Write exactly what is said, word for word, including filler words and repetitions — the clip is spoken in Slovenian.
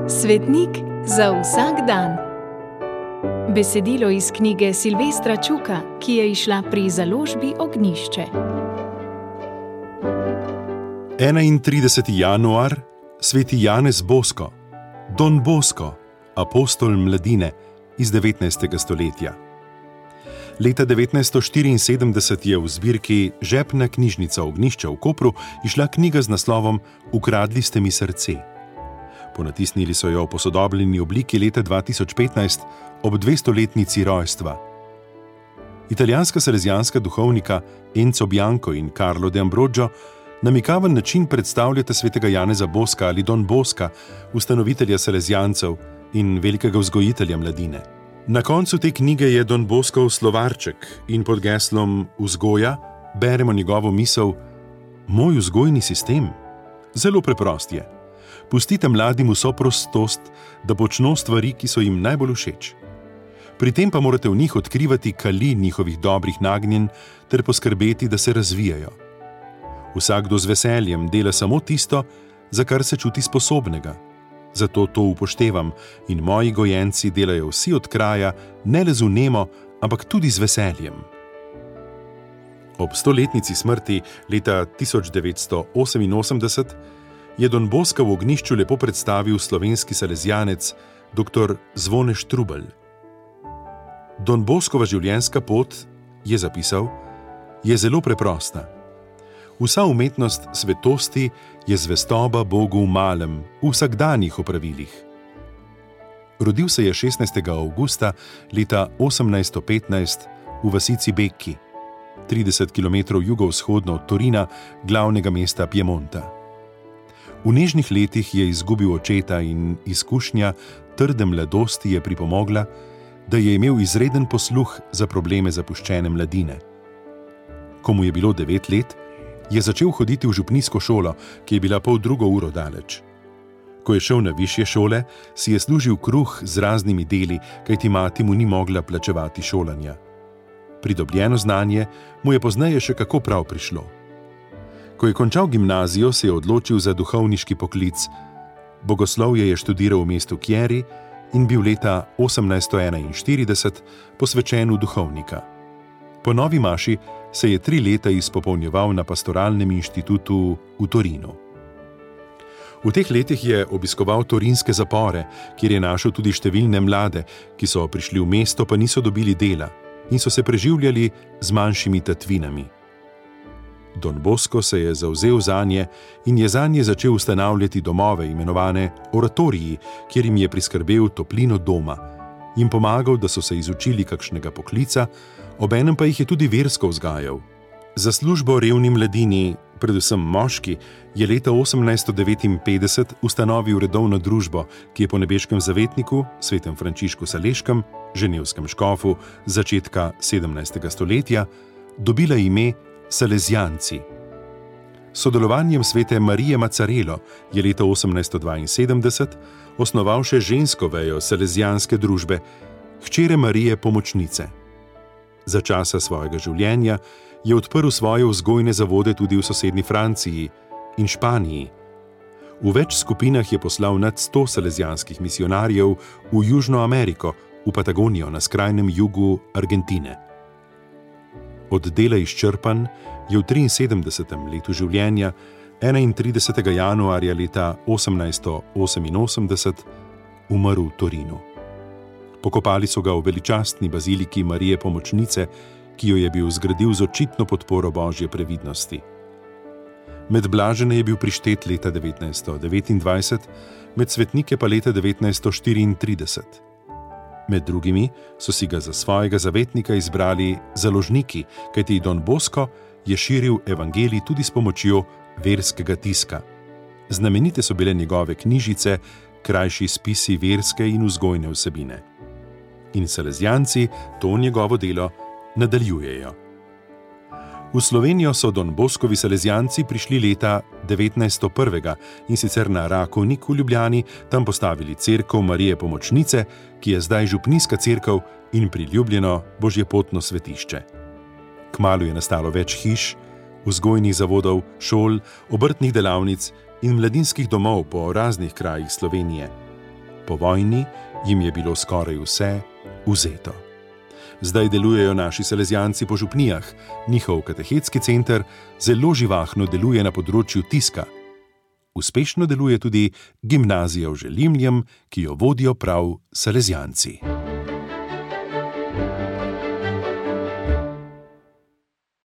Svetnik za vsak dan. Besedilo iz knjige Silvestra Čuka, ki je izšla pri založbi Ognjišče. enaintrideseti januar, sveti Janez Bosko, Don Bosko, apostol mladine iz devetnajstega stoletja. Leta devetnajststo štiriinsedemdeset je v zbirki Žepna knjižnica Ognjišča v Kopru izšla knjiga z naslovom Ukradli ste mi srce. Ponatisnili so jo v posodobljeni obliki leta dva tisoč petnajst ob dvestoletnici rojstva. Italijanska salezijanska duhovnika Enzo Bianco in Carlo de Ambrogio na mikaven način predstavljata svetega Janeza Boska ali Don Boska, ustanovitelja salezijancev in velikega vzgojitelja mladine. Na koncu te knjige je Don Boskov slovarček in pod geslom vzgoja beremo njegovo misel: Moj vzgojni sistem? Zelo preprost je. Pustite mladim vso prostost, da počno stvari, ki so jim najbolj všeč. Pri tem pa morate v njih odkrivati kali njihovih dobrih nagnjenj ter poskrbeti, da se razvijajo. Vsakdo z veseljem dela samo tisto, za kar se čuti sposobnega. Zato to upoštevam in moji gojenci delajo vsi od kraja, ne le z vnemo, ampak tudi z veseljem. Ob stoletnici smrti leta tisoč devetsto oseminosemdeset je Don Boska v Ognjišču lepo predstavil slovenski salezijanec dr. Zvone Štrubelj. Don Boskova življenjska pot, je zapisal, je zelo preprosta. Vsa umetnost svetosti je zvestoba Bogu v malem, v vsakdanjih opravilih. Rodil se je šestnajstega avgusta leta osemnajststo petnajst v vasici Becchi, trideset kilometrov jugovzhodno od Torina, glavnega mesta Piemonta. V nežnih letih je izgubil očeta in izkušnja trde mladosti je pripomogla, da je imel izreden posluh za probleme zapuščene mladine. Ko mu je bilo devet let, je začel hoditi v župnijsko šolo, ki je bila pol drugo uro daleč. Ko je šel na višje šole, si je služil kruh z raznimi deli, kajti mati mu ni mogla plačevati šolanja. Pridobljeno znanje mu je pozneje še kako prav prišlo. Ko je končal gimnazijo, se je odločil za duhovniški poklic. Bogoslovje je študiral v mestu Chieri in bil leta osemnajststo enainštirideset posvečen v duhovnika. Po novi maši se je tri leta izpopolnjeval na pastoralnem inštitutu v Torinu. V teh letih je obiskoval torinske zapore, kjer je našel tudi številne mlade, ki so prišli v mesto, pa niso dobili dela in so se preživljali z manjšimi tatvinami. Don Bosko se je zavzel zanje in je zanje začel ustanavljati domove, imenovane oratoriji, kjer jim je priskrbel toplino doma, jim pomagal, da so se izučili kakšnega poklica, obenem pa jih je tudi versko vzgajal. Za službo revni mladini, predvsem moški, je leta osemnajststo devetinpetdeset ustanovil redovno družbo, ki je po nebeškem zavetniku, svetem Frančišku Saleškem, ženevskem škofu z začetka sedemnajstega stoletja, dobila ime Salezijanci. S sodelovanjem svete Marije Macarelo je leta osemnajststo dvainsedemdeset osnoval še žensko vejo salezijanske družbe, hčere Marije Pomočnice. Za časa svojega življenja je odprl svoje vzgojne zavode tudi v sosednji Franciji in Španiji. V več skupinah je poslal nad sto salezijanskih misionarjev v Južno Ameriko, v Patagonijo na skrajnem jugu Argentine. Od dela izčrpan je v triinsedemdesetem letu življenja, enaintridesetega januarja leta osemnajststo oseminosemdeset, umrl v Torinu. Pokopali so ga v veličastni baziliki Marije Pomočnice, ki jo je bil zgradil z očitno podporo Božje previdnosti. Med blažene je bil prištet leta devetnajststo devetindvajset, med svetnike pa leta devetnajststo štiriintrideset. Med drugimi so si ga za svojega zavetnika izbrali založniki, kajti Don Bosko je širil evangelij tudi s pomočjo verskega tiska. Znamenite so bile njegove knjižice, krajši spisi verske in vzgojne vsebine. In salezijanci to njegovo delo nadaljujejo. V Slovenijo so Don Boskovi salezijanci prišli leta devetnajststo prvega in sicer na Rakovnik v Ljubljani, tam postavili cerkev Marije Pomočnice, ki je zdaj župnijska cerkev in priljubljeno božjepotno svetišče. Kmalu je nastalo več hiš, vzgojnih zavodov, šol, obrtnih delavnic in mladinskih domov po raznih krajih Slovenije. Po vojni jim je bilo skoraj vse vzeto. Zdaj delujejo naši salezijanci po župnijah, njihov katehetski center zelo živahno deluje na področju tiska. Uspešno deluje tudi gimnazija v Želimljem, ki jo vodijo prav salezijanci.